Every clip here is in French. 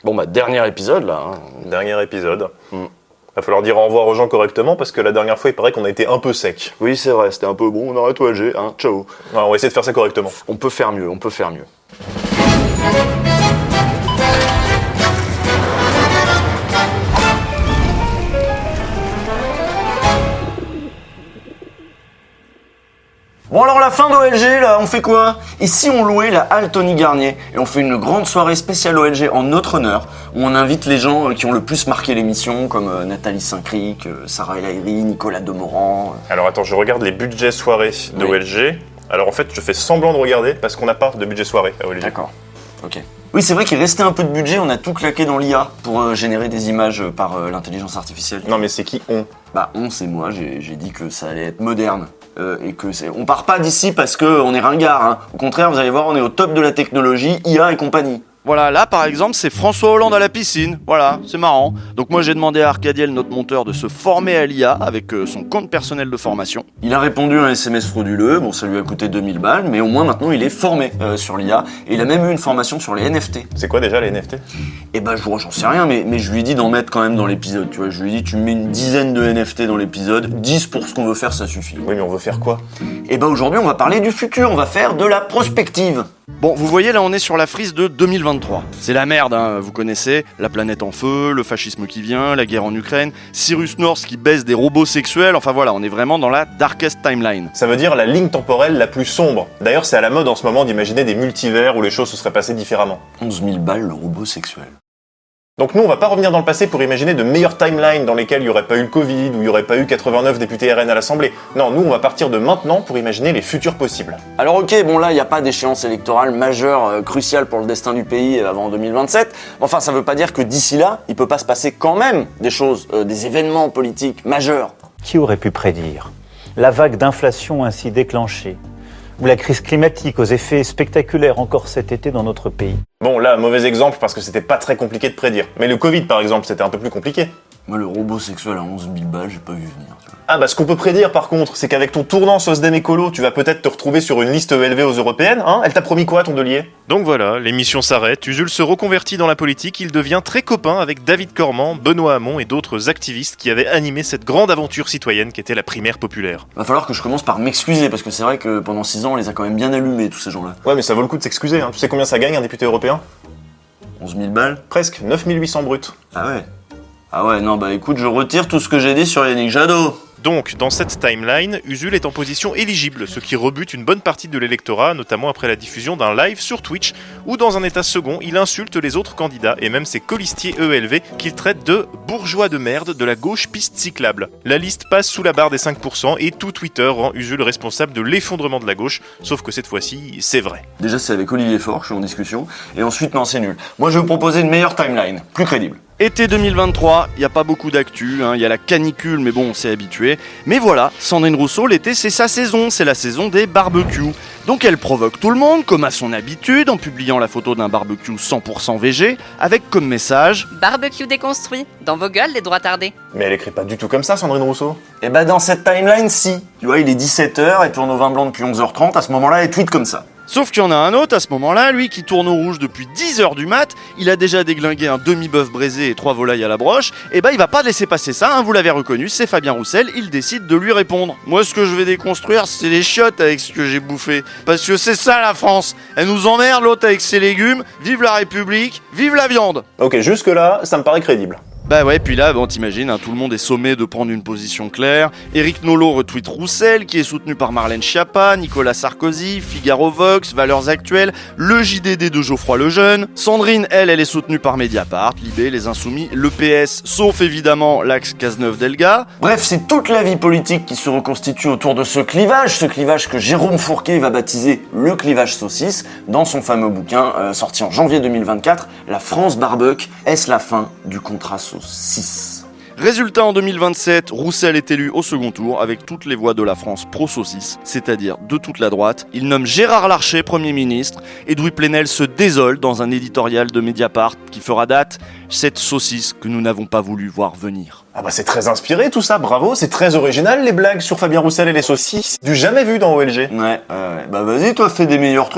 Bon bah dernier épisode là. Dernier épisode. Va falloir dire au revoir aux gens correctement parce que la dernière fois il paraît qu'on a été un peu sec. Oui c'est vrai, c'était un peu bon, on arrête OLG, ciao. Alors, on va essayer de faire ça correctement. On peut faire mieux. Bon alors la fin d'OLG là, on fait quoi? Ici on louait la halle Tony Garnier et on fait une grande soirée spéciale OLG en notre honneur où on invite les gens qui ont le plus marqué l'émission comme Nathalie Saint-Cric, Sarah El Haïry, Nicolas Demorand. Alors attends, je regarde les budgets soirées d'OLG. Alors en fait je fais semblant de regarder parce qu'on n'a pas de budget soirée à OLG. D'accord, ok. Oui c'est vrai qu'il restait un peu de budget, on a tout claqué dans l'IA pour générer des images par l'intelligence artificielle. Non mais c'est qui on? Bah on c'est moi, j'ai dit que ça allait être moderne. Et que on part pas d'ici parce qu'on est ringard. Au contraire, vous allez voir, on est au top de la technologie, IA et compagnie. Voilà, là par exemple c'est François Hollande à la piscine, voilà, c'est marrant. Donc moi j'ai demandé à Arcadiel, notre monteur, de se former à l'IA avec son compte personnel de formation. Il a répondu à un SMS frauduleux, bon ça lui a coûté 2000 balles, mais au moins maintenant il est formé sur l'IA, et il a même eu une formation sur les NFT. C'est quoi déjà les NFT? Eh ben j'en sais rien, mais je lui ai dit d'en mettre quand même dans l'épisode, tu vois, je lui ai dit tu mets une dizaine de NFT dans l'épisode, 10 pour ce qu'on veut faire ça suffit. Oui mais on veut faire quoi? Eh ben aujourd'hui on va parler du futur, on va faire de la prospective. Bon, vous voyez, là on est sur la frise de 2023. C'est la merde, vous connaissez, la planète en feu, le fascisme qui vient, la guerre en Ukraine, Cyrus North qui baisse des robots sexuels, enfin voilà, on est vraiment dans la darkest timeline. Ça veut dire la ligne temporelle la plus sombre. D'ailleurs c'est à la mode en ce moment d'imaginer des multivers où les choses se seraient passées différemment. 11 000 balles le robot sexuel. Donc nous on va pas revenir dans le passé pour imaginer de meilleures timelines dans lesquelles il y aurait pas eu le Covid ou il y aurait pas eu 89 députés RN à l'Assemblée. Non, nous on va partir de maintenant pour imaginer les futurs possibles. Alors ok, bon là il n'y a pas d'échéance électorale majeure, cruciale pour le destin du pays avant 2027. Enfin ça veut pas dire que d'ici là, il peut pas se passer quand même des choses, des événements politiques majeurs. Qui aurait pu prédire la vague d'inflation ainsi déclenchée ou la crise climatique aux effets spectaculaires encore cet été dans notre pays? Bon là, mauvais exemple parce que c'était pas très compliqué de prédire. Mais le Covid par exemple, c'était un peu plus compliqué. Moi le robot sexuel à 11 000 balles, j'ai pas vu venir. Tu vois. Ah bah ce qu'on peut prédire par contre, c'est qu'avec ton tournant SOSDEM écolo, tu vas peut-être te retrouver sur une liste élevée aux européennes, Elle t'a promis quoi ton delier? Donc voilà, l'émission s'arrête, Usul se reconvertit dans la politique, il devient très copain avec David Cormand, Benoît Hamon et d'autres activistes qui avaient animé cette grande aventure citoyenne qu'était la primaire populaire. Va falloir que je commence par m'excuser parce que c'est vrai que pendant 6 ans on les a quand même bien allumés tous ces gens-là. Ouais mais ça vaut le coup de s'excuser, Tu sais combien ça gagne un député européen? 11 000 balles? Presque, 9 800 bruts. Ah ouais, non bah écoute, je retire tout ce que j'ai dit sur Yannick Jadot. Donc, dans cette timeline, Usul est en position éligible, ce qui rebute une bonne partie de l'électorat, notamment après la diffusion d'un live sur Twitch, où dans un état second, il insulte les autres candidats et même ses colistiers ELV qu'il traite de bourgeois de merde de la gauche piste cyclable. La liste passe sous la barre des 5% et tout Twitter rend Usul responsable de l'effondrement de la gauche, sauf que cette fois-ci, c'est vrai. Déjà c'est avec Olivier Faure, je suis en discussion, et ensuite non c'est nul. Moi je vais vous proposer une meilleure timeline, plus crédible. Été 2023, il n'y a pas beaucoup d'actu, il y a la canicule, mais bon, on s'est habitué. Mais voilà, Sandrine Rousseau, l'été, c'est sa saison, c'est la saison des barbecues. Donc elle provoque tout le monde, comme à son habitude, en publiant la photo d'un barbecue 100% VG, avec comme message « Barbecue déconstruit, dans vos gueules les droits tardés ». Mais elle écrit pas du tout comme ça, Sandrine Rousseau. Et bah dans cette timeline, si. Tu vois, il est 17h, elle tourne au vin blanc depuis 11h30, à ce moment-là, elle tweet comme ça. Sauf qu'il y en a un autre à ce moment-là, lui qui tourne au rouge depuis 10h du mat, il a déjà déglingué un demi-bœuf braisé et 3 volailles à la broche, et bah il va pas laisser passer ça, vous l'avez reconnu, c'est Fabien Roussel, il décide de lui répondre. Moi ce que je vais déconstruire, c'est les chiottes avec ce que j'ai bouffé, parce que c'est ça la France, elle nous emmerde l'autre avec ses légumes, vive la République, vive la viande. Ok, jusque là, ça me paraît crédible. Bah ouais, puis là, bon, t'imagines, tout le monde est sommé de prendre une position claire. Éric Nolot retweet Roussel, qui est soutenu par Marlène Schiappa, Nicolas Sarkozy, Figaro Vox, Valeurs Actuelles, le JDD de Geoffroy Lejeune. Sandrine, elle est soutenue par Mediapart, Libé, Les Insoumis, le PS, sauf évidemment l'axe Cazeneuve-Delga. Bref, c'est toute la vie politique qui se reconstitue autour de ce clivage que Jérôme Fourquet va baptiser le clivage saucisse, dans son fameux bouquin sorti en janvier 2024, La France barbecue, est-ce la fin du contrat saucisse? Résultat, en 2027, Roussel est élu au second tour avec toutes les voix de la France pro-saucisse, c'est-à-dire de toute la droite. Il nomme Gérard Larcher Premier ministre. Edoui Plenel se désole dans un éditorial de Mediapart qui fera date « Cette saucisse que nous n'avons pas voulu voir venir ». Ah bah c'est très inspiré tout ça, bravo, c'est très original les blagues sur Fabien Roussel et les saucisses. Du jamais vu dans OLG. Ouais, bah vas-y toi, fais des meilleurs trucs.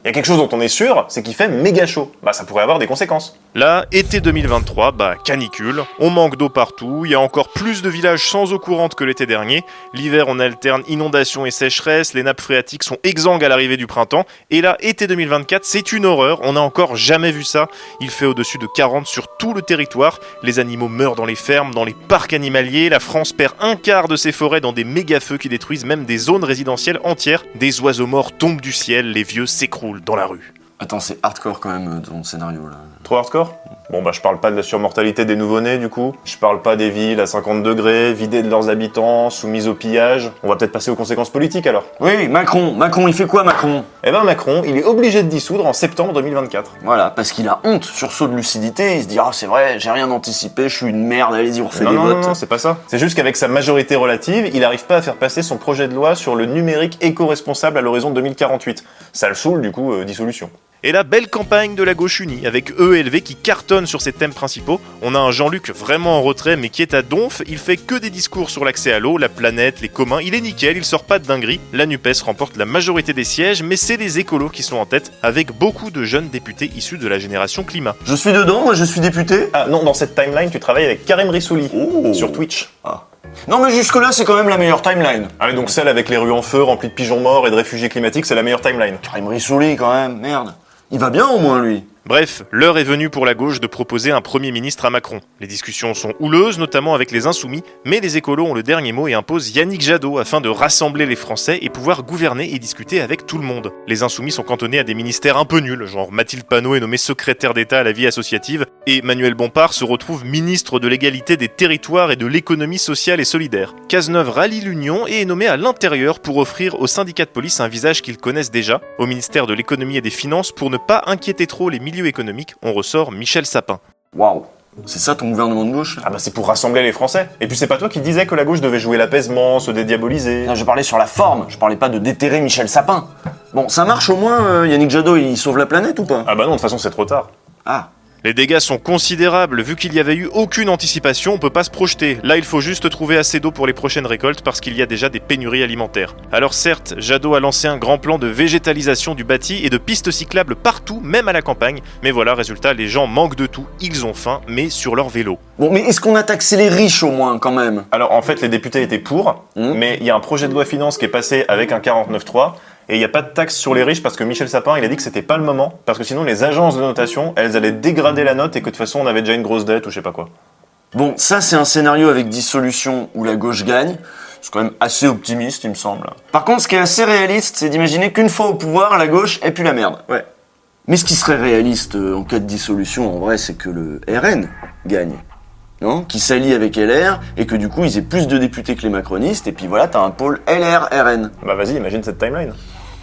Il y a quelque chose dont on est sûr, c'est qu'il fait méga chaud. Bah ça pourrait avoir des conséquences. Là, été 2023, canicule, on manque d'eau partout, il y a encore plus de villages sans eau courante que l'été dernier, l'hiver on alterne inondations et sécheresse, les nappes phréatiques sont exsangues à l'arrivée du printemps, et là, été 2024, c'est une horreur, on n'a encore jamais vu ça, il fait au-dessus de 40 sur tout le territoire, les animaux meurent dans les fermes, dans les parcs animaliers, la France perd un quart de ses forêts dans des méga-feux qui détruisent même des zones résidentielles entières, des oiseaux morts tombent du ciel, les vieux s'écroulent dans la rue. Attends, c'est hardcore quand même ton scénario là. Trop hardcore ? Bon je parle pas de la surmortalité des nouveau-nés du coup, je parle pas des villes à 50 degrés, vidées de leurs habitants, soumises au pillage, on va peut-être passer aux conséquences politiques alors. Oui, Macron, il fait quoi Macron ? Eh ben Macron, il est obligé de dissoudre en septembre 2024. Voilà, parce qu'il a honte, sursaut de lucidité, il se dit « Ah c'est vrai, j'ai rien anticipé, je suis une merde, allez-y on refait des votes. » Non, c'est pas ça. C'est juste qu'avec sa majorité relative, il arrive pas à faire passer son projet de loi sur le numérique éco-responsable à l'horizon 2048. Ça le saoule du coup, dissolution. Et la belle campagne de la gauche unie, avec EELV qui cartonne sur ses thèmes principaux. On a un Jean-Luc vraiment en retrait, mais qui est à donf. Il fait que des discours sur l'accès à l'eau, la planète, les communs. Il est nickel, il sort pas de dinguerie. La NUPES remporte la majorité des sièges, mais c'est les écolos qui sont en tête, avec beaucoup de jeunes députés issus de la génération climat. Je suis dedans, moi je suis député. Ah non, dans cette timeline, tu travailles avec Karim Rissouli, sur Twitch. Ah. Non mais jusque-là c'est quand même la meilleure timeline. Ah mais donc celle avec les rues en feu, remplies de pigeons morts et de réfugiés climatiques, c'est la meilleure timeline. Karim Rissouli quand même, merde. Il va bien au moins lui. Bref, l'heure est venue pour la gauche de proposer un Premier ministre à Macron. Les discussions sont houleuses, notamment avec les Insoumis, mais les écolos ont le dernier mot et imposent Yannick Jadot afin de rassembler les Français et pouvoir gouverner et discuter avec tout le monde. Les Insoumis sont cantonnés à des ministères un peu nuls, genre Mathilde Panot est nommée secrétaire d'État à la vie associative, et Manuel Bompard se retrouve ministre de l'égalité des territoires et de l'économie sociale et solidaire. Cazeneuve rallie l'Union et est nommé à l'intérieur pour offrir aux syndicats de police un visage qu'ils connaissent déjà. Au ministère de l'économie et des finances, pour ne pas inquiéter trop les milieux économiques, on ressort Michel Sapin. Waouh, c'est ça ton gouvernement de gauche là ? Ah bah c'est pour rassembler les Français. Et puis c'est pas toi qui disais que la gauche devait jouer l'apaisement, se dédiaboliser. Non, je parlais sur la forme, je parlais pas de déterrer Michel Sapin. Bon, ça marche au moins, Yannick Jadot, il sauve la planète ou pas ? Ah bah non, de toute façon c'est trop tard. Ah. Les dégâts sont considérables, vu qu'il n'y avait eu aucune anticipation, on peut pas se projeter. Là, il faut juste trouver assez d'eau pour les prochaines récoltes parce qu'il y a déjà des pénuries alimentaires. Alors certes, Jadot a lancé un grand plan de végétalisation du bâti et de pistes cyclables partout, même à la campagne. Mais voilà, résultat, les gens manquent de tout, ils ont faim, mais sur leur vélo. Bon, mais est-ce qu'on a taxé les riches au moins quand même ? Alors en fait les députés étaient pour, mais il y a un projet de loi finance qui est passé avec un 49.3. Et il n'y a pas de taxe sur les riches parce que Michel Sapin, il a dit que c'était pas le moment, parce que sinon les agences de notation, elles allaient dégrader la note et que de toute façon on avait déjà une grosse dette ou je sais pas quoi. Bon, ça c'est un scénario avec dissolution où la gauche gagne. C'est quand même assez optimiste, il me semble. Par contre, ce qui est assez réaliste, c'est d'imaginer qu'une fois au pouvoir, la gauche est plus la merde. Ouais. Mais ce qui serait réaliste en cas de dissolution, en vrai, c'est que le RN gagne. Non, qui s'allie avec LR et que du coup ils aient plus de députés que les macronistes et puis voilà t'as un pôle LR-RN. Bah vas-y, imagine cette timeline.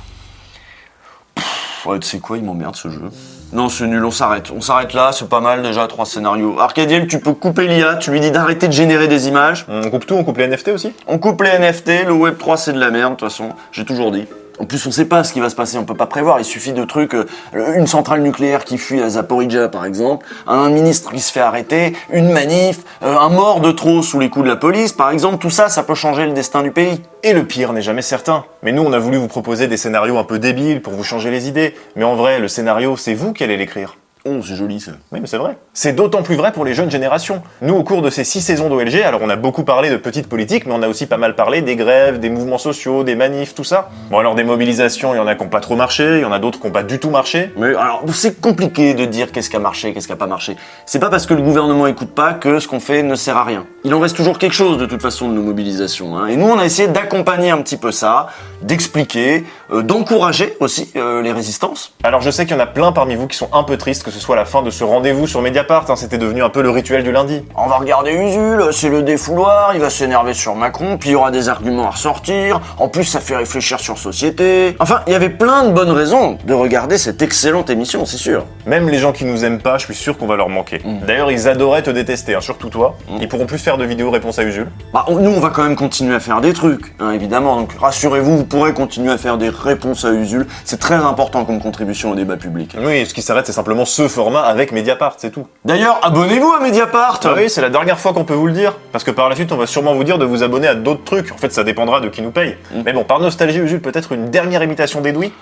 Ouais, tu sais quoi, il m'emmerde ce jeu. Non, c'est nul, on s'arrête là, c'est pas mal déjà, 3 scénarios. Arcadiel, tu peux couper l'IA, tu lui dis d'arrêter de générer des images. On coupe tout, on coupe les NFT aussi. On coupe les NFT, le Web3 c'est de la merde de toute façon, j'ai toujours dit. En plus, on sait pas ce qui va se passer, on peut pas prévoir. Il suffit de trucs, une centrale nucléaire qui fuit à Zaporizhzhia, par exemple, un ministre qui se fait arrêter, une manif, un mort de trop sous les coups de la police, par exemple. Tout ça, ça peut changer le destin du pays. Et le pire n'est jamais certain. Mais nous, on a voulu vous proposer des scénarios un peu débiles pour vous changer les idées. Mais en vrai, le scénario, c'est vous qui allez l'écrire. Oh, c'est joli ça. Oui, mais c'est vrai. C'est d'autant plus vrai pour les jeunes générations. Nous, au cours de ces 6 saisons d'OLG, alors on a beaucoup parlé de petites politiques, mais on a aussi pas mal parlé des grèves, des mouvements sociaux, des manifs, tout ça. Bon, alors des mobilisations, il y en a qui n'ont pas trop marché, il y en a d'autres qui n'ont pas du tout marché. Mais alors, c'est compliqué de dire qu'est-ce qui a marché, qu'est-ce qui a pas marché. C'est pas parce que le gouvernement écoute pas que ce qu'on fait ne sert à rien. Il en reste toujours quelque chose de toute façon de nos mobilisations. Hein. Et nous, on a essayé d'accompagner un petit peu ça, d'expliquer, d'encourager aussi les résistances. Alors je sais qu'il y en a plein parmi vous qui sont un peu tristes que ce soit la fin de ce rendez-vous sur Mediapart, hein, c'était devenu un peu le rituel du lundi. On va regarder Usul, c'est le défouloir, il va s'énerver sur Macron, puis il y aura des arguments à ressortir, en plus ça fait réfléchir sur société. Enfin, il y avait plein de bonnes raisons de regarder cette excellente émission, c'est sûr. Même les gens qui nous aiment pas, je suis sûr qu'on va leur manquer. D'ailleurs, ils adoraient te détester, hein, surtout toi. Ils pourront plus faire de vidéos réponses à Usul. Bah, nous on va quand même continuer à faire des trucs, hein, évidemment, donc rassurez-vous, vous pourrez continuer à faire des réponses à Usul, c'est très important comme contribution au débat public. Oui, ce qui s'arrête, c'est simplement ce format avec Mediapart, c'est tout. D'ailleurs, abonnez-vous à Mediapart. Ah oui, c'est la dernière fois qu'on peut vous le dire, parce que par la suite, on va sûrement vous dire de vous abonner à d'autres trucs. En fait, ça dépendra de qui nous paye. Mais bon, par nostalgie, Usul, peut-être une dernière imitation d'Edoui.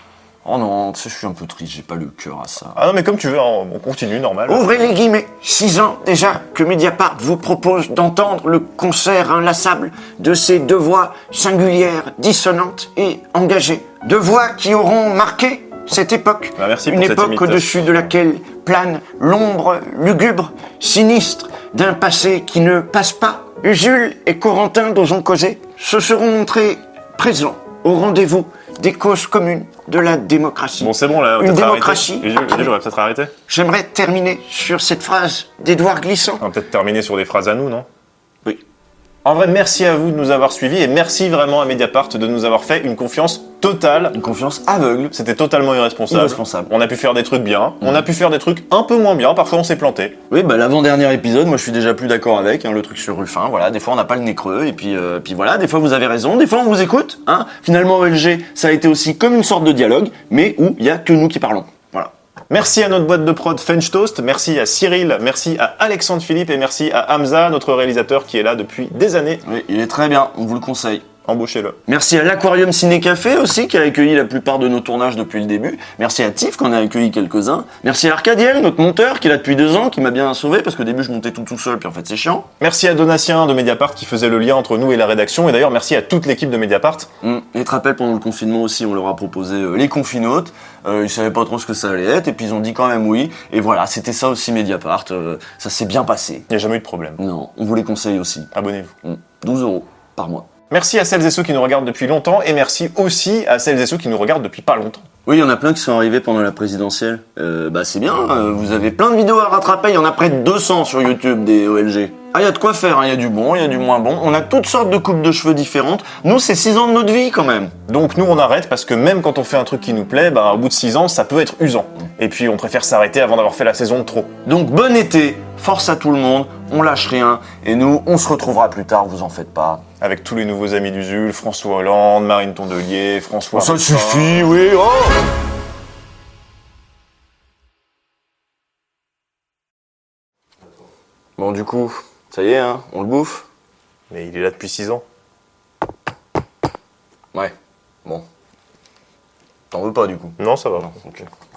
Oh non, tu sais, je suis un peu triste, j'ai pas le cœur à ça. Ah non, mais comme tu veux, hein, on continue, normal. Ouvrez les guillemets. 6 ans déjà que Mediapart vous propose d'entendre le concert inlassable de ces deux voix singulières, dissonantes et engagées. Deux voix qui auront marqué cette époque. Bah, merci pour Une cette époque imitation. au-dessus de laquelle plane l'ombre lugubre, sinistre d'un passé qui ne passe pas. Usul et Corentin, dont on causé, se seront montrés présents au rendez-vous des causes communes de la démocratie. Bon, c'est bon, là, on va Une peut-être démocratie. arrêter. Jules, on va peut-être arrêter. J'aimerais terminer sur cette phrase d'Édouard Glissant. On va peut-être terminer sur des phrases à nous, non? Oui. En vrai, merci à vous de nous avoir suivis et merci vraiment à Mediapart de nous avoir fait une confiance totale. Une confiance aveugle. C'était totalement irresponsable. Irresponsable. On a pu faire des trucs bien, on a pu faire des trucs un peu moins bien, parfois on s'est planté. Oui, bah l'avant-dernier épisode, moi je suis déjà plus d'accord avec, hein, le truc sur Ruffin, voilà, des fois on n'a pas le nez creux, et puis voilà, des fois vous avez raison, des fois on vous écoute, hein. Finalement OLG, ça a été aussi comme une sorte de dialogue, mais où il y a que nous qui parlons. Voilà. Merci à notre boîte de prod French Toast, merci à Cyril, merci à Alexandre Philippe et merci à Hamza, notre réalisateur qui est là depuis des années. Oui, il est très bien, on vous le conseille. Embauchez-le. Merci à l'Aquarium Ciné Café aussi, qui a accueilli la plupart de nos tournages depuis le début. Merci à Tiff, qui en a accueilli quelques-uns. Merci à Arcadiel, notre monteur, qui est là depuis 2 ans, qui m'a bien sauvé, parce qu'au début je montais tout seul, puis en fait c'est chiant. Merci à Donatien de Mediapart qui faisait le lien entre nous et la rédaction, et d'ailleurs merci à toute l'équipe de Mediapart. Et tu te rappelles, pendant le confinement aussi, on leur a proposé les confinautes. Ils savaient pas trop ce que ça allait être, et puis ils ont dit quand même oui. Et voilà, c'était ça aussi Mediapart. Ça s'est bien passé. Il n'y a jamais eu de problème. Non, on vous les conseille aussi. Abonnez-vous. 12 € par mois. Merci à celles et ceux qui nous regardent depuis longtemps, et merci aussi à celles et ceux qui nous regardent depuis pas longtemps. Oui, il y en a plein qui sont arrivés pendant la présidentielle. Bah c'est bien, vous avez plein de vidéos à rattraper, il y en a près de 200 sur YouTube des OLG. Ah, il y a de quoi faire, il y a du bon, il y a du moins bon. On a toutes sortes de coupes de cheveux différentes. Nous, c'est 6 ans de notre vie quand même. Donc nous on arrête parce que même quand on fait un truc qui nous plaît, bah au bout de 6 ans ça peut être usant. Et puis on préfère s'arrêter avant d'avoir fait la saison de trop. Donc bon été, force à tout le monde, on lâche rien. Et nous, on se retrouvera plus tard, vous en faites pas. Avec tous les nouveaux amis d'Usul, François Hollande, Marine Tondelier, François... Ça Ruffin. suffit, oui, oh! Bon, du coup, ça y est, hein, on le bouffe? Mais il est là depuis 6 ans. Ouais, bon. T'en veux pas, du coup? Non, ça va. Non, ok.